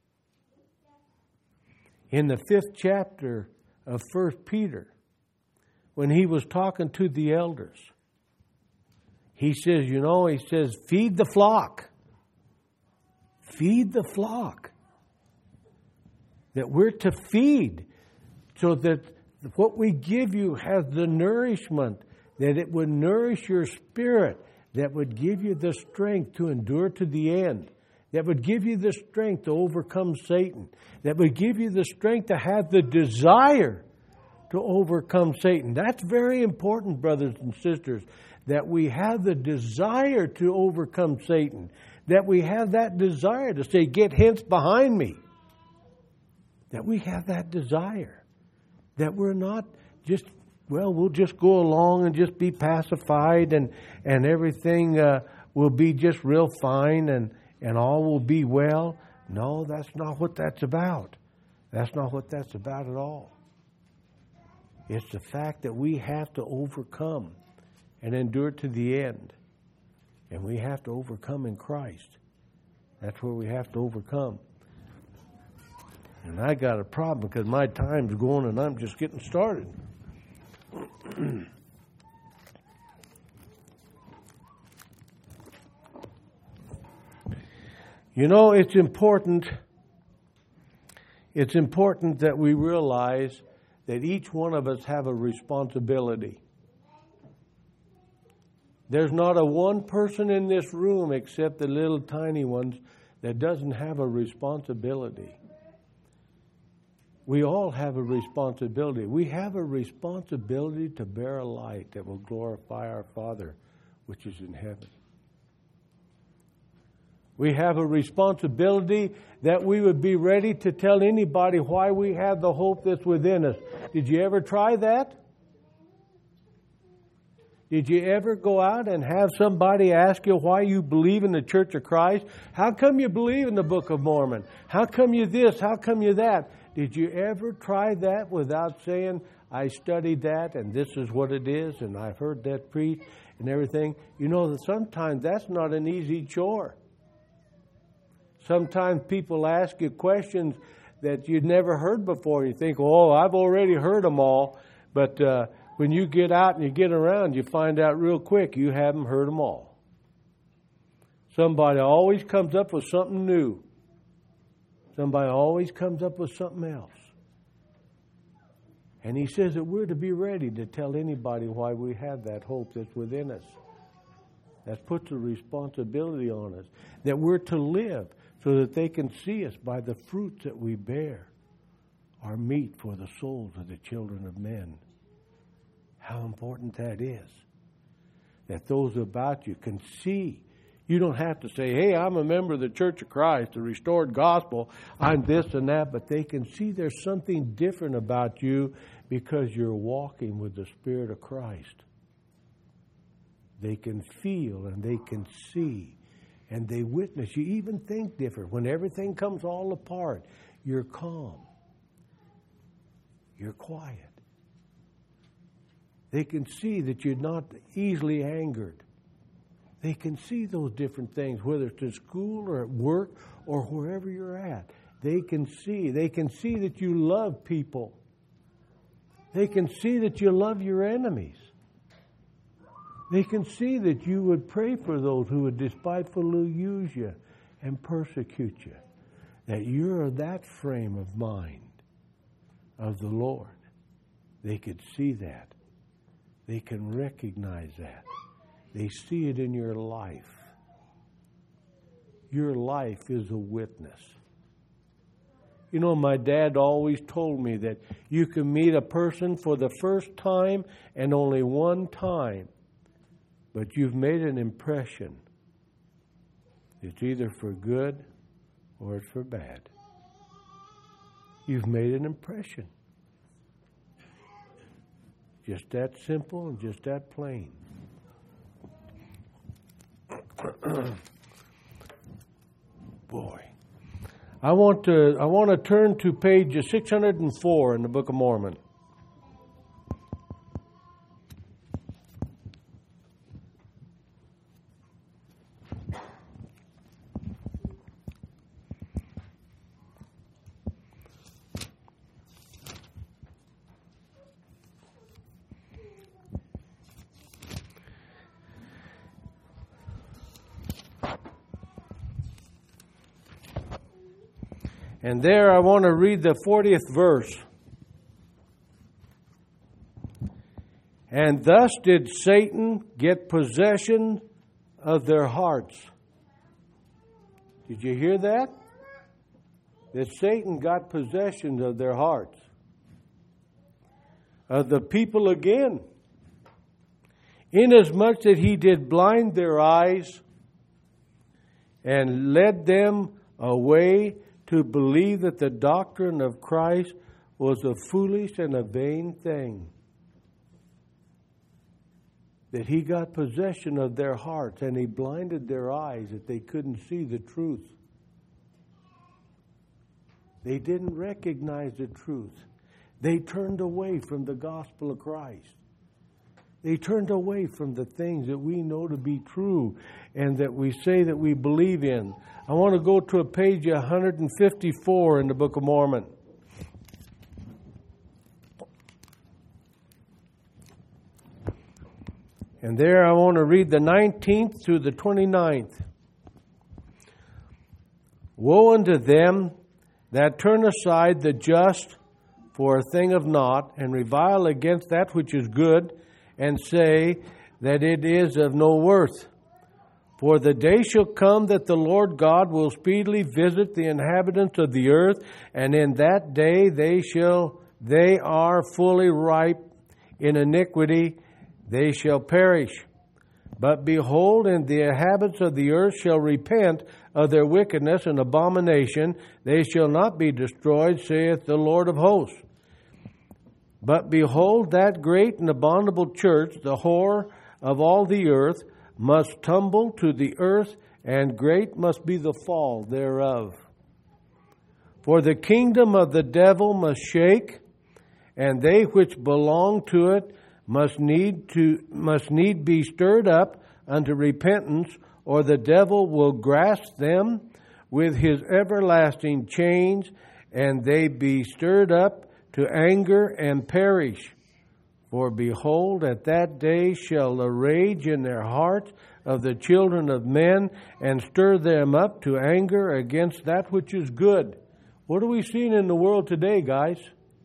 In the fifth chapter of First Peter, when he was talking to the elders, he says, you know, he says, feed the flock. Feed the flock. That we're to feed so that what we give you has the nourishment, that it would nourish your spirit, that would give you the strength to endure to the end, that would give you the strength to overcome Satan, that would give you the strength to have the desire to overcome Satan. That's very important, brothers and sisters, that we have the desire to overcome Satan, that we have that desire to say, get hence behind me, that we have that desire, that we're not just, well, we'll just go along and just be pacified and, and everything uh, will be just real fine and, and all will be well. No, that's not what that's about. That's not what that's about at all. It's the fact that we have to overcome and endure to the end. And we have to overcome in Christ. That's where we have to overcome. And I got a problem because my time's going and I'm just getting started. You know, it's important. it's important that we realize that each one of us have a responsibility. There's not a one person in this room except the little tiny ones that doesn't have a responsibility. We all have a responsibility. We have a responsibility to bear a light that will glorify our Father which is in heaven. We have a responsibility that we would be ready to tell anybody why we have the hope that's within us. Did you ever try that? Did you ever go out and have somebody ask you why you believe in the Church of Christ? How come you believe in the Book of Mormon? How come you this? How come you that? Did you ever try that without saying, I studied that and this is what it is and I've heard that preached and everything? You know that sometimes that's not an easy chore. Sometimes people ask you questions that you'd never heard before. You think, oh, I've already heard them all. But uh, when you get out and you get around, you find out real quick you haven't heard them all. Somebody always comes up with something new. Somebody always comes up with something else. And he says that we're to be ready to tell anybody why we have that hope that's within us. That puts a responsibility on us. That we're to live so that they can see us by the fruits that we bear, are meat for the souls of the children of men. How important that is. That those about you can see. You don't have to say, hey, I'm a member of the Church of Christ, the restored gospel, I'm this and that, but they can see there's something different about you because you're walking with the Spirit of Christ. They can feel and they can see and they witness. You even think different. When everything comes all apart, you're calm. You're quiet. They can see that you're not easily angered. They can see those different things, whether it's at school or at work or wherever you're at. They can see. They can see that you love people. They can see that you love your enemies. They can see that you would pray for those who would despitefully use you and persecute you. That you're that frame of mind of the Lord. They could see that. They can recognize that. They see it in your life. Your life is a witness. You know, my dad always told me that you can meet a person for the first time and only one time, but you've made an impression. It's either for good or it's for bad. You've made an impression. Just that simple and just that plain. Boy. I want to I want to turn to page six hundred four in the Book of Mormon. And there I want to read the fortieth verse. And thus did Satan get possession of their hearts. Did you hear that? That Satan got possession of their hearts. Of the people again. Inasmuch that he did blind their eyes and led them away to believe that the doctrine of Christ was a foolish and a vain thing. That he got possession of their hearts and he blinded their eyes that they couldn't see the truth. They didn't recognize the truth. They turned away from the gospel of Christ. They turned away from the things that we know to be true and that we say that we believe in. I want to go to a page one fifty-four in the Book of Mormon. And there I want to read the nineteenth through the twenty-ninth. Woe unto them that turn aside the just for a thing of naught, and revile against that which is good, and say that it is of no worth. For the day shall come that the Lord God will speedily visit the inhabitants of the earth, and in that day they shall they are fully ripe in iniquity, they shall perish. But behold, and the inhabitants of the earth shall repent of their wickedness and abomination, they shall not be destroyed, saith the Lord of hosts. But behold, that great and abominable church, the whore of all the earth, must tumble to the earth, and great must be the fall thereof. For the kingdom of the devil must shake, and they which belong to it must need to must need be stirred up unto repentance, or the devil will grasp them with his everlasting chains, and they be stirred up to anger and perish. For behold, at that day shall the rage in their hearts of the children of men, and stir them up to anger against that which is good. What are we seeing in the world today, guys?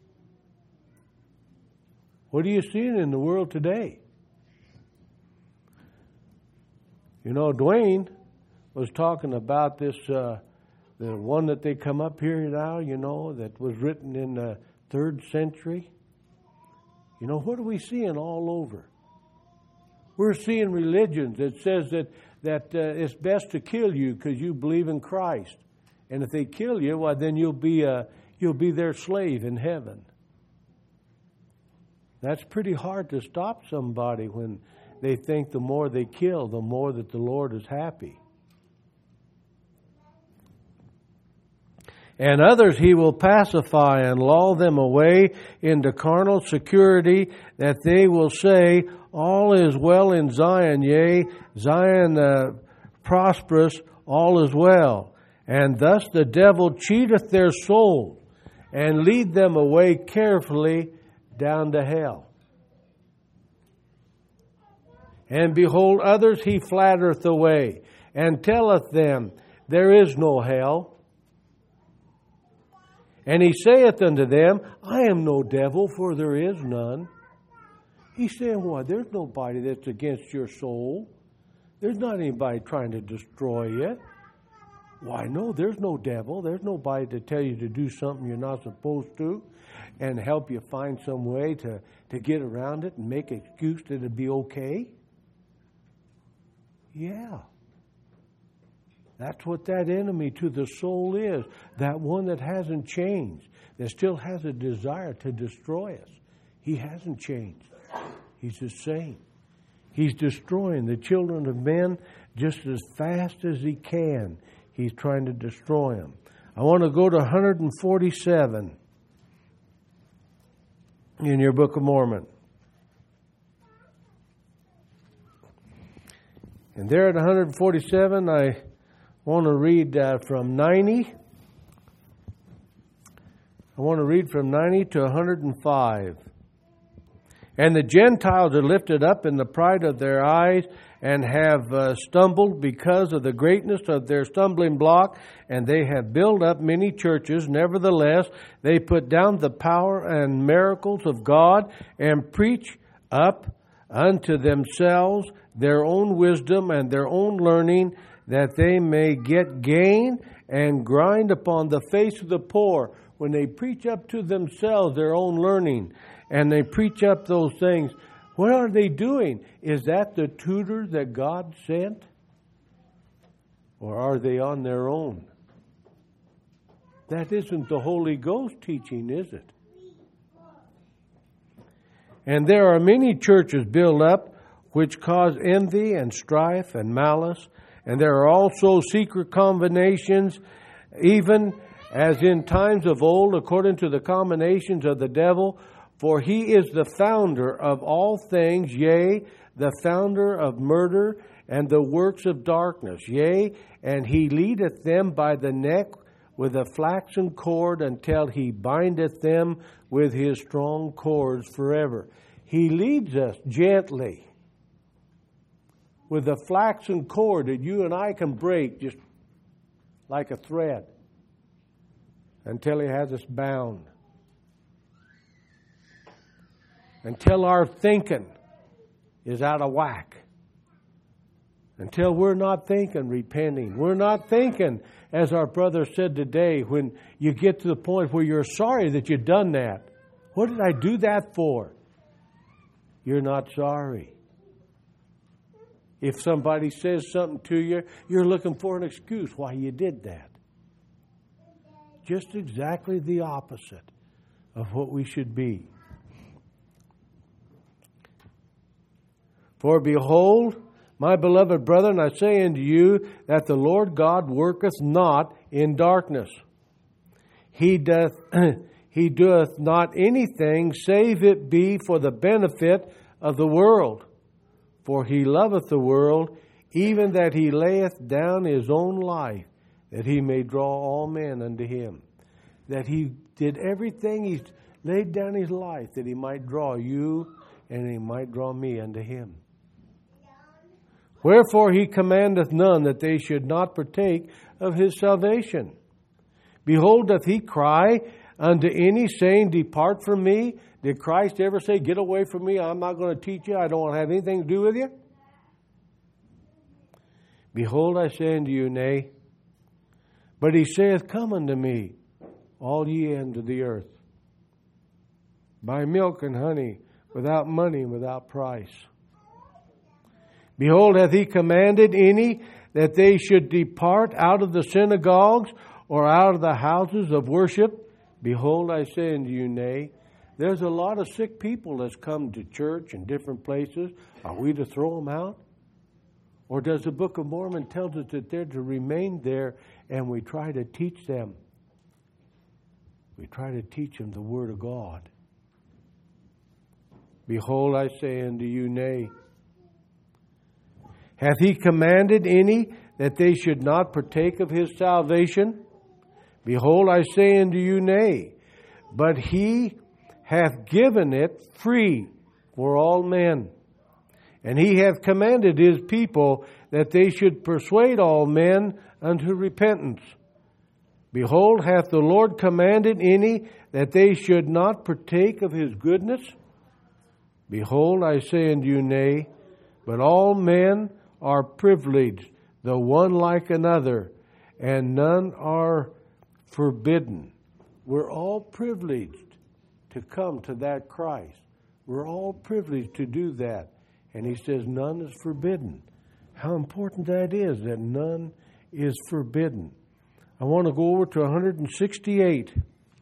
What are you seeing in the world today? You know, Dwayne was talking about this, uh, the one that they come up here now, you know, that was written in the third century. You know, what are we seeing all over? We're seeing religions that says that, that uh, it's best to kill you because you believe in Christ. And if they kill you, well, then you'll be, uh, you'll be their slave in heaven. That's pretty hard to stop somebody when they think the more they kill, the more that the Lord is happy. And others he will pacify and lull them away into carnal security, that they will say, all is well in Zion, yea, Zion uh, prosperous, all is well. And thus the devil cheateth their soul, and lead them away carefully down to hell. And behold, others he flattereth away, and telleth them, there is no hell. And he saith unto them, I am no devil, for there is none. He's saying, why, there's nobody that's against your soul. There's not anybody trying to destroy you. Why, no, there's no devil. There's nobody to tell you to do something you're not supposed to and help you find some way to, to get around it and make an excuse that it'd be okay. Yeah. That's what that enemy to the soul is. That one that hasn't changed, that still has a desire to destroy us. He hasn't changed. He's the same. He's destroying the children of men just as fast as he can. He's trying to destroy them. I want to go to one forty-seven in your Book of Mormon. And there at one forty-seven, I want to read uh, from ninety. I want to read from ninety to one hundred five. And the Gentiles are lifted up in the pride of their eyes, and have uh, stumbled because of the greatness of their stumbling block, and they have built up many churches. Nevertheless, they put down the power and miracles of God, and preach up unto themselves their own wisdom and their own learning, that they may get gain and grind upon the face of the poor. When they preach up to themselves their own learning, and they preach up those things, what are they doing? Is that the tutor that God sent? Or are they on their own? That isn't the Holy Ghost teaching, is it? And there are many churches built up which cause envy and strife and malice. And there are also secret combinations, even as in times of old, according to the combinations of the devil. For he is the founder of all things, yea, the founder of murder and the works of darkness. Yea, and he leadeth them by the neck with a flaxen cord, until he bindeth them with his strong cords forever. He leads us gently with a flaxen cord that you and I can break just like a thread. until He has us bound. Until our thinking is out of whack. Until we're not thinking repenting. We're not thinking, as our brother said today, when you get to the point where you're sorry that you've done that. What did I do that for? You're not sorry. If somebody says something to you, you're looking for an excuse why you did that. Just exactly the opposite of what we should be. For behold, my beloved brethren, I say unto you that the Lord God worketh not in darkness. He doth, he doeth not anything save it be for the benefit of the world. For He loveth the world, even that He layeth down His own life, that He may draw all men unto Him. That He did everything, He laid down His life, that He might draw you and He might draw me unto Him. Wherefore He commandeth none that they should not partake of His salvation. Behold, doth He cry unto any, saying, Depart from me? Did Christ ever say, Get away from me, I'm not going to teach you, I don't want to have anything to do with you? Behold, I say unto you, Nay. But He saith, Come unto me, all ye ends of the earth. Buy milk and honey, without money and without price. Behold, hath He commanded any that they should depart out of the synagogues or out of the houses of worship? Behold, I say unto you, Nay. There's a lot of sick people that's come to church in different places. Are we to throw them out? Or does the Book of Mormon tell us that they're to remain there and we try to teach them? We try to teach them the Word of God. Behold, I say unto you, Nay. Hath He commanded any that they should not partake of His salvation? Behold, I say unto you, Nay. But He hath given it free for all men. And He hath commanded His people that they should persuade all men unto repentance. Behold, hath the Lord commanded any that they should not partake of His goodness? Behold, I say unto you, Nay. But all men are privileged, the one like another, and none are forbidden. We're all privileged to come to that Christ. We're all privileged to do that. And He says none is forbidden. How important that is, that none is forbidden. I want to go over to one sixty-eight.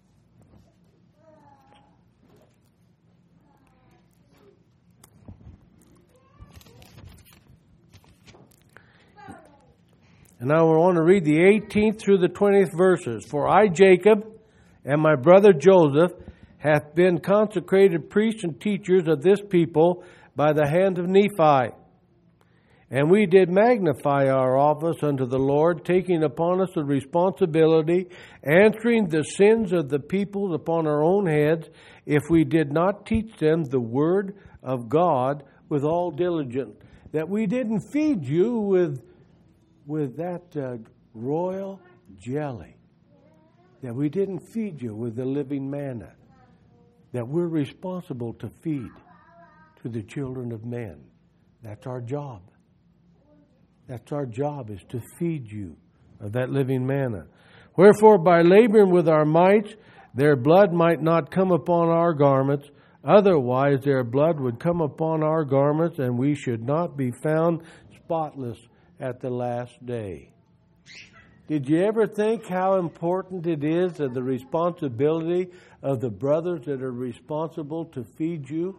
And I want to read the eighteenth through the twentieth verses. For I, Jacob, and my brother Joseph, hath been consecrated priests and teachers of this people by the hand of Nephi. And we did magnify our office unto the Lord, taking upon us the responsibility, answering the sins of the people upon our own heads, if we did not teach them the word of God with all diligence. That we didn't feed you with, with that uh, royal jelly. That we didn't feed you with the living manna. That we're responsible to feed to the children of men. That's our job. That's our job, is to feed you of that living manna. Wherefore, by laboring with our mites, their blood might not come upon our garments. Otherwise, their blood would come upon our garments, and we should not be found spotless at the last day. Did you ever think how important it is, of the responsibility of the brothers that are responsible to feed you?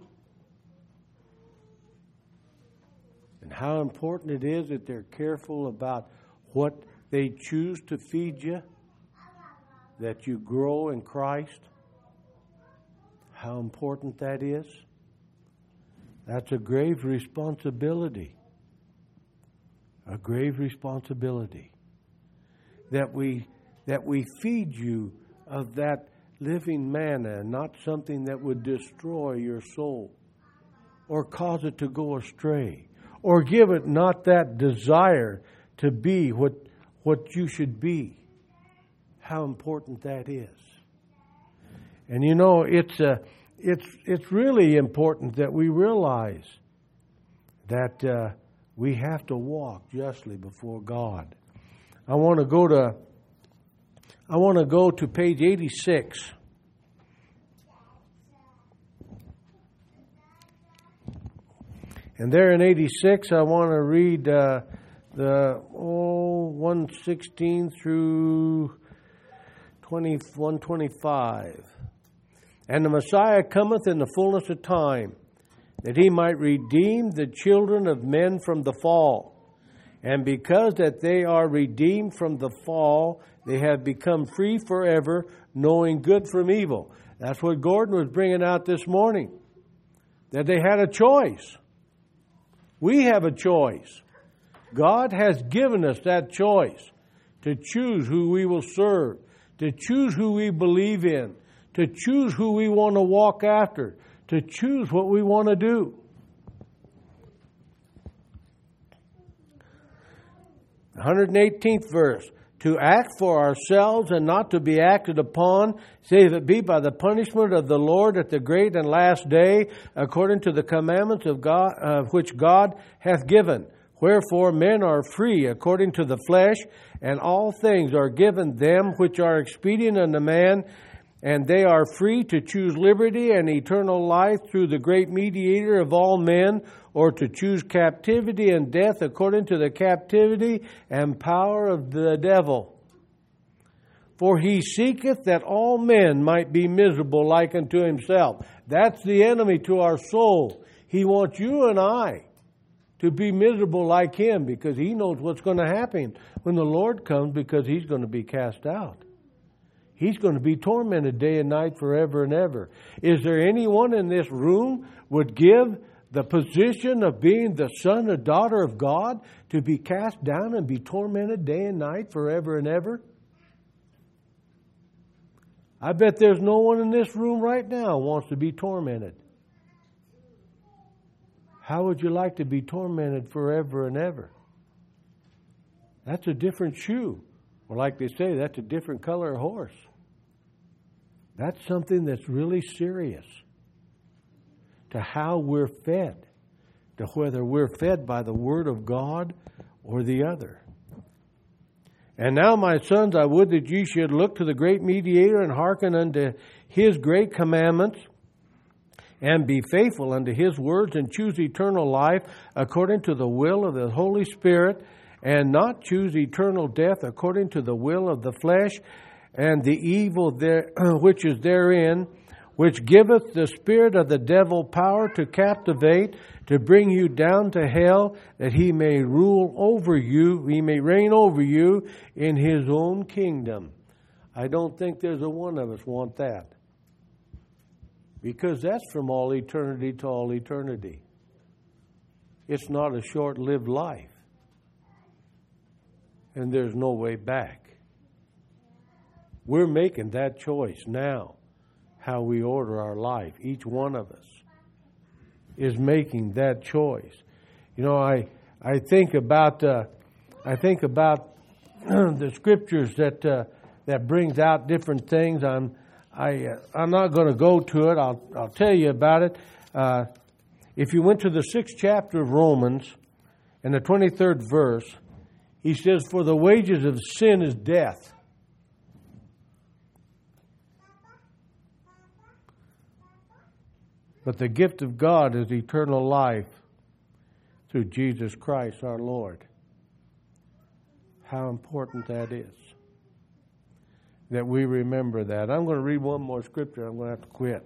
And how important it is that they're careful about what they choose to feed you, that you grow in Christ? How important that is? That's a grave responsibility. A grave responsibility. That we that we feed you of that living manna, not something that would destroy your soul or cause it to go astray, or give it not that desire to be what what you should be. how important that is. And you know, it's uh, it's it's really important that we realize that uh, we have to walk justly before God. I want to go to I want to go to page eighty-six. And there in eighty-six, I want to read uh, the oh, one sixteen through twenty-one twenty-five. And the Messiah cometh in the fullness of time, that he might redeem the children of men from the fall. And because that they are redeemed from the fall, they have become free forever, knowing good from evil. That's what Gordon was bringing out this morning, that they had a choice. We have a choice. God has given us that choice to choose who we will serve, to choose who we believe in, to choose who we want to walk after, to choose what we want to do. one hundred eighteenth verse. To act for ourselves and not to be acted upon, save it be by the punishment of the Lord at the great and last day, according to the commandments of God, uh, which God hath given. Wherefore men are free according to the flesh, and all things are given them which are expedient unto man, and they are free to choose liberty and eternal life through the great mediator of all men, or to choose captivity and death according to the captivity and power of the devil. For he seeketh that all men might be miserable like unto himself. That's the enemy to our soul. He wants you and I to be miserable like him, because he knows what's going to happen when the Lord comes, because he's going to be cast out. He's going to be tormented day and night forever and ever. Is there anyone in this room would give the position of being the son or daughter of God to be cast down and be tormented day and night forever and ever? I bet there's no one in this room right now who wants to be tormented. How would you like to be tormented forever and ever? That's a different shoe. Or like they say, that's a different color of horse. That's something that's really serious to how we're fed, to whether we're fed by the Word of God or the other. And now, my sons, I would that ye should look to the great mediator and hearken unto his great commandments, and be faithful unto his words, and choose eternal life according to the will of the Holy Spirit, and not choose eternal death according to the will of the flesh, and the evil there, which is therein, which giveth the spirit of the devil power to captivate, to bring you down to hell, that he may rule over you, he may reign over you in his own kingdom. I don't think there's a one of us want that, because that's from all eternity to all eternity. It's not a short-lived life, and there's no way back. We're making that choice now, how we order our life. Each one of us is making that choice. You know, I I think about uh, I think about the scriptures that uh, that brings out different things. I'm I uh, I'm not going to go to it. I'll I'll tell you about it. Uh, if you went to the sixth chapter of Romans, in the twenty-third verse, he says, "For the wages of sin is death." But the gift of God is eternal life through Jesus Christ our Lord. How important that is, that we remember that. I'm going to read one more scripture. I'm going to have to quit.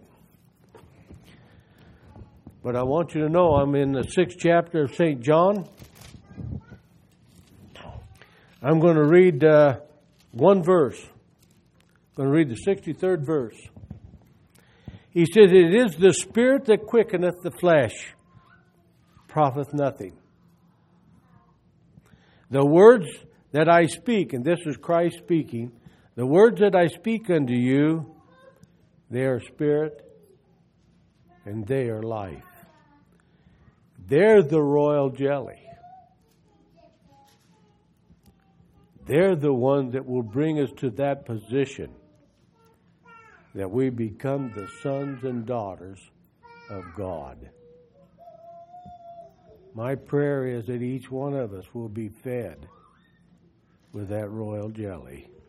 But I want you to know I'm in the sixth chapter of Saint John. I'm going to read uh, one verse. I'm going to read the sixty-third verse. He says, "It is the Spirit that quickeneth, the flesh profiteth nothing. The words that I speak," and this is Christ speaking, "the words that I speak unto you, they are spirit and they are life." They're the royal jelly. They're the ones that will bring us to that position that we become the sons and daughters of God. My prayer is that each one of us will be fed with that royal jelly.